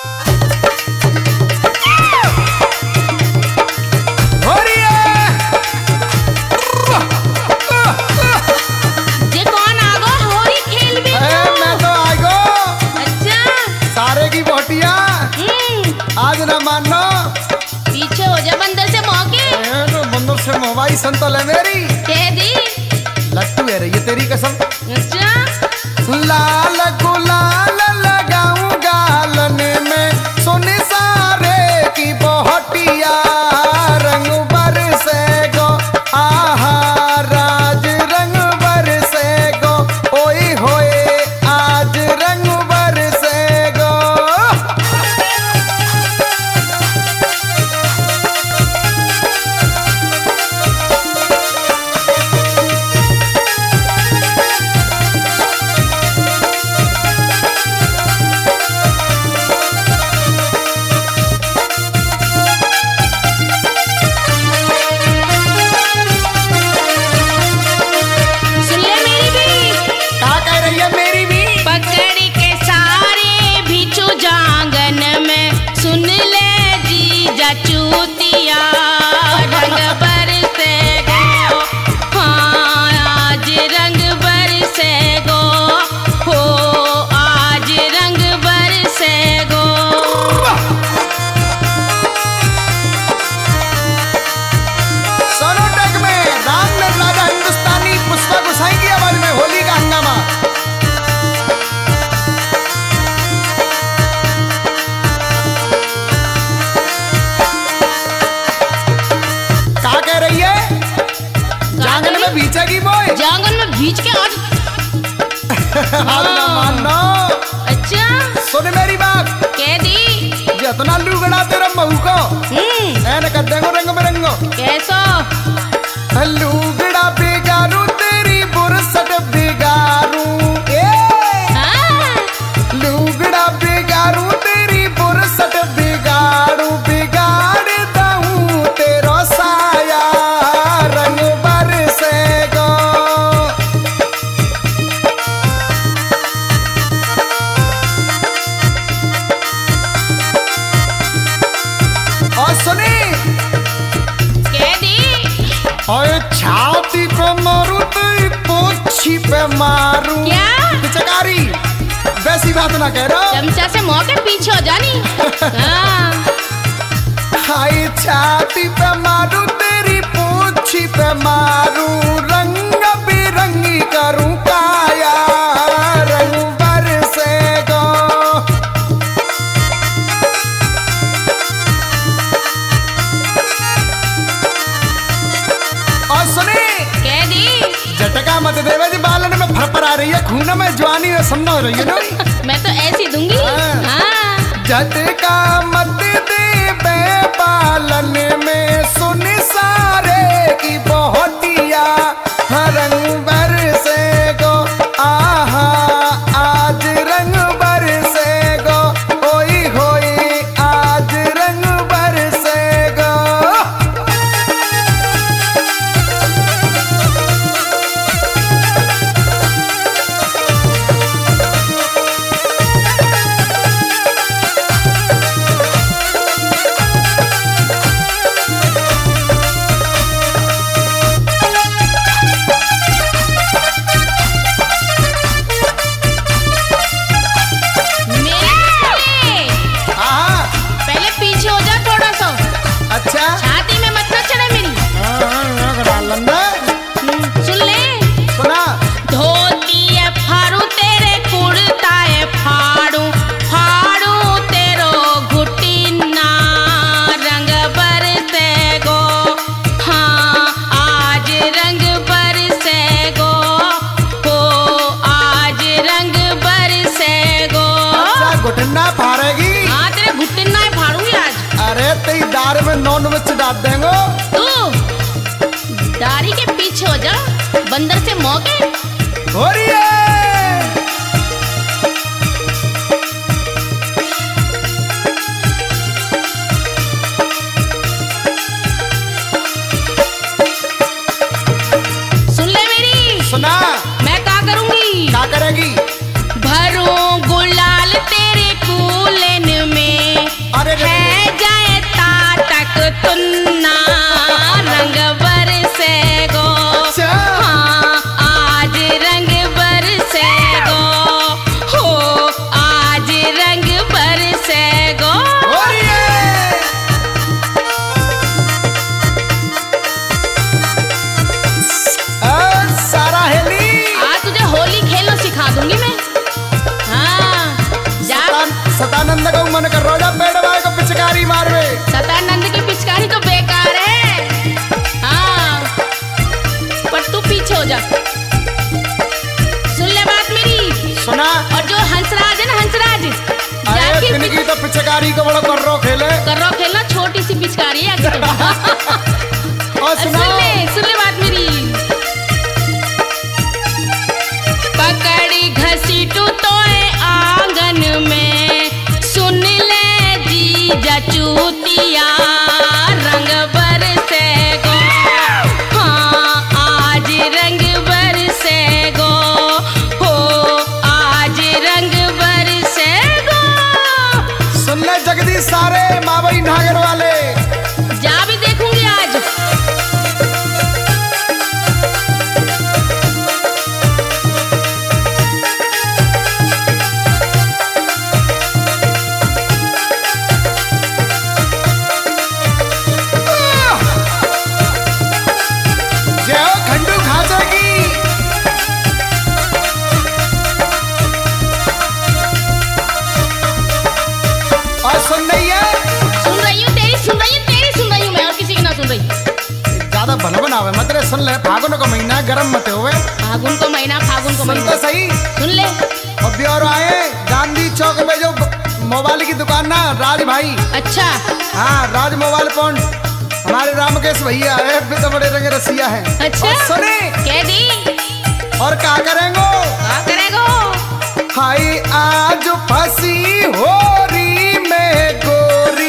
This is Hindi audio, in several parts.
आज ना मानो, पीछे हो जा बंदर से मौके। बंदर से मोबाइल संतल है मेरी। कह दी लट्टू है ये तेरी कसम। अच्छा लाल गुलाल लगाऊं गालन में, सोने सारे की बोहटिया रंग बरसेगो, आहा राज रंग बरसेगो, ओए होए आज रंग बरसेगो। चूतिया रंग बरसेगो, हाँ आज रंग बरसेगो, हो आज रंग बरसेगो। सोनोटेक में रामनगर राजा हिंदुस्तानी पुष्पा गोसाई की आवाज में होली का हंगामा। की बोय जांगन में बीच के आज आज ना मानो। अच्छा सुन मेरी बात, कह दी जितना लुगड़ा तेरा महू को ऐन कर देंगो रंग बिरंगो। कैसो लुगड़ा बिगारू तेरी बुरसट बिगारू, लुगड़ा बिगारू तेरी बुरसट बिगाड़ू, बिगाड़ दूं तेरो साया रंग बरसेगो। और सुनी कह दी और छाती पे मारू तेरी पोछी पे मारू। क्या पिचकारी वैसी बात ना कह रहा, चमचा से मौके पीछे हो जानी। हाय छाती पे मारू तेरी पोछी पे मारू, रंग बिरंगी करूं काया रंग बरसेगो। और सुनी कह दी झटका मत देवे जी, बालन में फरफर आ रही है, खून में जवानी में समझ हो रही है ना। मैं तो ऐसी दूंगी। हाँ झटका मत देवे बालन में, सुन सारे की बोहटिया रंग बरसेगो, आहा आज रंग बरसेगो, होई होई आज रंग बरसेगो। पहले पीछे हो जा थोड़ा सा। अच्छा छाती में मत ना चढ़े मेरी। सुन ले सुना धोती है फाड़ू तेरे कुर्ता है फाड़ू, फाड़ू तेरो घुटिना रंग बरसेगो, हाँ आज रंग बरसेगो, हो आज रंग बरसेगो। अच्छा घुटना फाड़ेगी। हाँ तेरे घुटना ही फाड़ूंगी आज। अरे तेरी दार में नॉन वेज डाल देंगे। तू दारी के पीछे हो जा, बंदर से मौके। हो रही है सुन ले मेरी, सुना मैं क्या करूंगी। क्या करेगी। भरूं गुलाल तेरे कूलन में, सतानंद को मन कर रोजा पेड़वा को पिचकारी मारवे। सतानंद की पिचकारी तो बेकार है। हाँ, पर तू पीछे हो जा। सुन ले बात मेरी। सुना। और जो हंसराज है ना, हंसराज अरे तिनकी तो पिचकारी को बड़ा कर्रो खेलना, छोटी सी पिचकारी है। और सुन ले बात मेरी। पकड़ी घसीटू तो आंगन में, सुन ले जीजा चूतिया रंग बरसेगो। हाँ आज रंग बरसेगो, हो आज रंग बरसेगो। सुन ले जगदीश सारे मावई नागर वाले, जा भी देखूंगी आज। भला बनावे मतलब सुन ले। फागुन का महीना गरम मत होवे। फागुन को महीना तो सही सुन ले। और ब्योरो आए गांधी चौक में जो मोबाइल की दुकान ना, राज भाई। अच्छा। हाँ, राज मोबाइल पॉइंट, हमारे रामकेश भैया है, तो बड़े रंग रसिया है। अच्छा सुने कह दी। और क्या करेंगो हाई आज फंसी होरी में गोरी।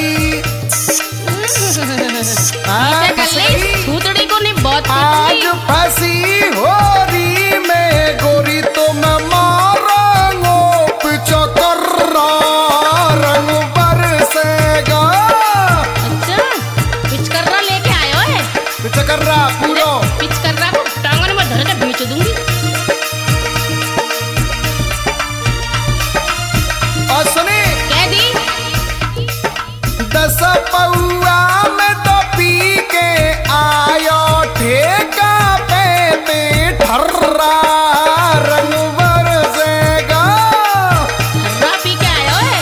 छूतड़ी को नहीं बहुत आज फंसी होरी में गोरी, तो मैं मारूंगो पिचकर्रा रंग बरसेगा। अच्छा पिचकर्रा लेके आयो है। पिचकर्रा पूरो पिचकर्रा को टांगन में धर के बेच दूंगी। और सुनी कह दी। 10 पौआ में तो पी के आयो ठेका पे ठर्रा रंग बरसेगा। ठर्रा पी के आयो है।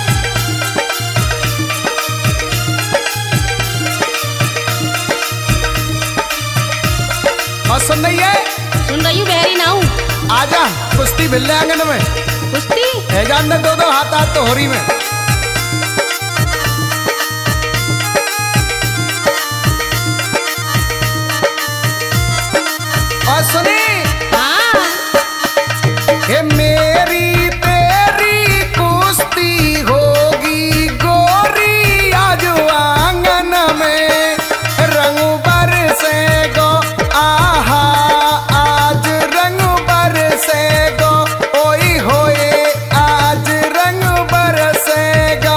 और सुन रही है? सुन रही हूँ, बहरी ना हूँ। आजा कुश्ती मिल ले आंगन में। कुश्ती है जान ने दो हाथ तो होरी में। और सुनी। हाँ। ये मेरी तेरी कुश्ती होगी गोरी आज आंगन में रंग बरसेगो। आहा आज रंग बरसेगो, ओई होए आज रंग बरसेगा।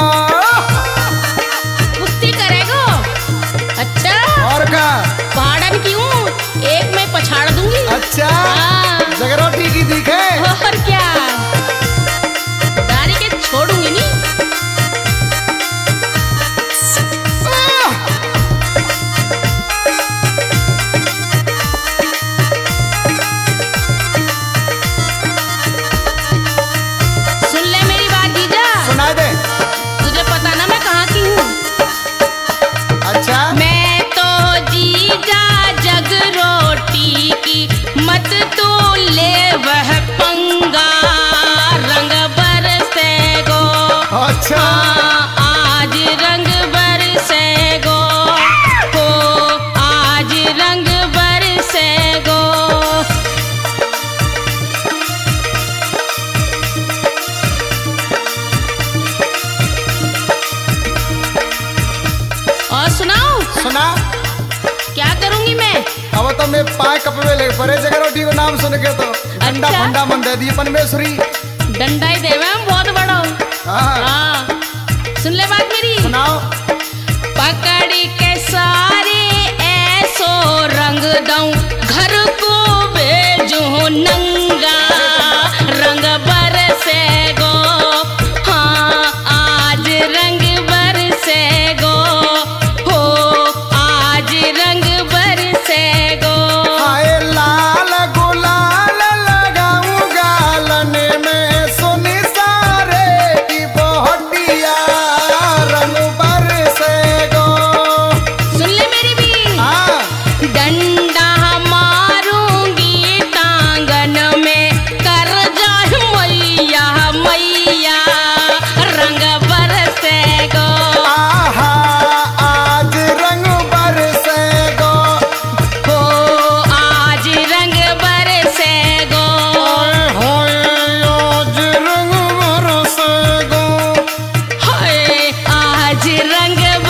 कुश्ती करेगो? अच्छा। और का पहाड़न क्यों, एक में पछाड़ दूंगी। अच्छा हाँ। जगरोटी की दिखे। और क्या, दारी के छोड़ूंगी नहीं। सुन ले मेरी बात जीजा। सुना दे। तुझे पता ना मैं कहाँ की हूँ। अच्छा मैं तो जीजा जगरोटी की, मत तू ले वह पंगा रंग बरसेगो। अच्छा आज रंग बरसेगो, हो आज रंग बरसेगो। और सुनाओ। सुना। क्या करूंगी मैं? अब तो मैं पाए कपड़े ले परे जगरोटी को नाम सुन के तो डंडा अच्छा? फंडा मन दे दी परमेश्वरी। डंडा ही देवे हम बहुत बड़ा। हाँ। हाँ। सुन ले बात मेरी। सुनाओ। पकड़ी के सारे ऐसो रंग दऊं, घर को भेजो नंगा रंग बरसेगो। हाँ आज रंग बरसेगो, हो आज रंग बरसेगो। हाय लाल गुलाल लगाऊं गालन में, सुनी सारे की बोहटिया बजरंग